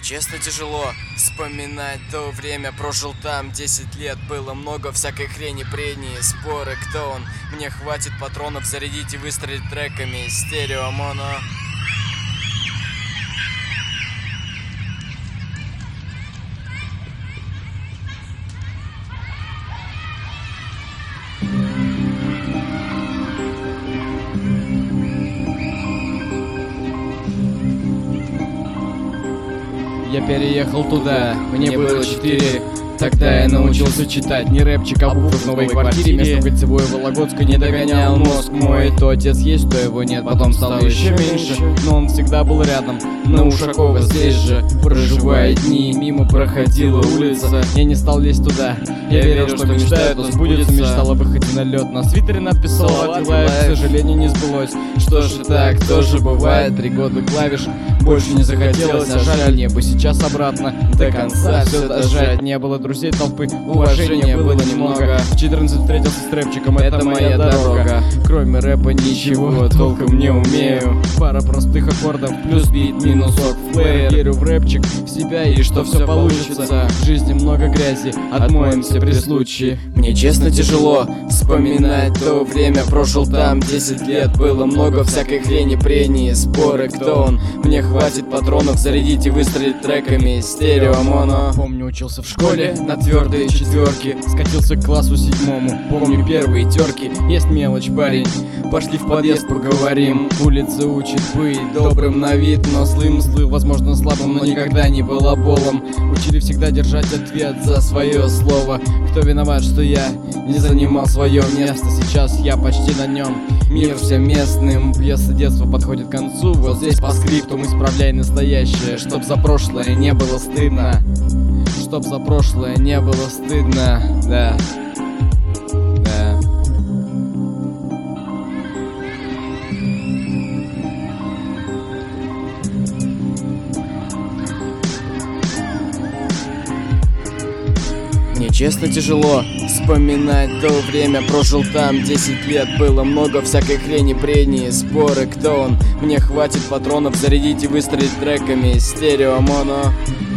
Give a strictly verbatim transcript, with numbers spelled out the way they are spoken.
честно тяжело вспоминать то время. Прожил там десять лет, было много всякой хрени, прения, споры, кто он. Мне хватит патронов зарядить и выстрелить треками. Стерео, моно. Я переехал туда, мне было четыре. Тогда я научился читать не рэпчик, а буквы в новой квартире. Место кольцевое Вологодское не догонял мозг мой. То отец есть, то его нет, потом стало еще меньше. Но он всегда был рядом, на Ушакова здесь же. Проживая дни, мимо проходила улица. Я не стал лезть туда, я верил, что мечтаю, то сбудется. Мечтал о выходе на лед, на свитере написал «Отвилай», к сожалению, не сбылось. Что ж и так, тоже бывает. Три года клавиш, больше не захотелось, а жаль, мне бы сейчас обратно до конца все дожать. Не было друзей, толпы, уважения было немного. В четырнадцать встретился с рэпчиком, это моя дорога. Кроме рэпа ничего толком не умею. Пара простых аккордов, плюс бит, минус окфлеер. Верю в рэпчик, в себя и что все получится. В жизни много грязи, отмоемся при случае. Мне честно тяжело вспоминать то время. Прожил там десять лет, было много всякой хрени, прения, споры, кто он. Мне хватит патронов зарядить и выстрелить треками. Стерео, моно. Помню, учился в школе на твердые четверки, скатился к классу седьмому. Помню первые терки, есть мелочь, парень. Пошли в подъезд, поговорим. Улица учит быть добрым на вид, но злым слыл, возможно, слабым, но никогда не был оболом. Учили всегда держать ответ за свое слово. Кто виноват, что я не занимал свое место? Сейчас я почти на нем. Мир всем местным, пьеса детства подходит к концу. Вот здесь по скрипту исправляй настоящее, чтоб за прошлое не было стыдно. Чтоб за прошлое не было стыдно, да, да. Мне честно тяжело вспоминать то время. Прожил там десять лет, было много всякой хрени, прения, споры, кто он. Мне хватит патронов зарядить и выстрелить треками. Стерео, моно.